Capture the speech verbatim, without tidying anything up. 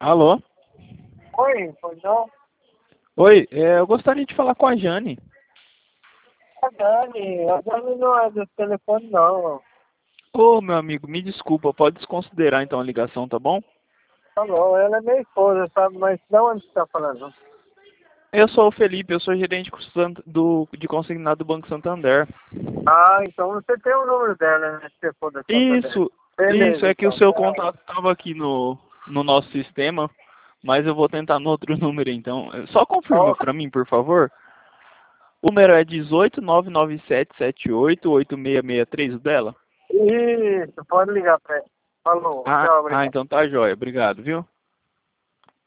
Alô? Oi, pois não? Oi, é, eu gostaria de falar com a Jane. A Dani, a Dani não é desse telefone não. Ô, meu amigo, me desculpa, pode desconsiderar então a ligação, tá bom? Tá bom, ela é minha esposa, sabe? Mas de onde você tá falando? Eu sou o Felipe, eu sou gerente do, de consignado do Banco Santander. Ah, então você tem o número dela, né? Se for da Santander. Isso, isso, Beleza, é que o então. seu contato estava aqui no, no nosso sistema, mas eu vou tentar no outro número então. Só confirma Ó, para mim, por favor. O número é dezoito, nove nove sete sete oito, oito seis seis três, o dela? isso, pode ligar pra ela. Falou, Ah, tchau, ah, obrigado. então tá jóia, obrigado, viu?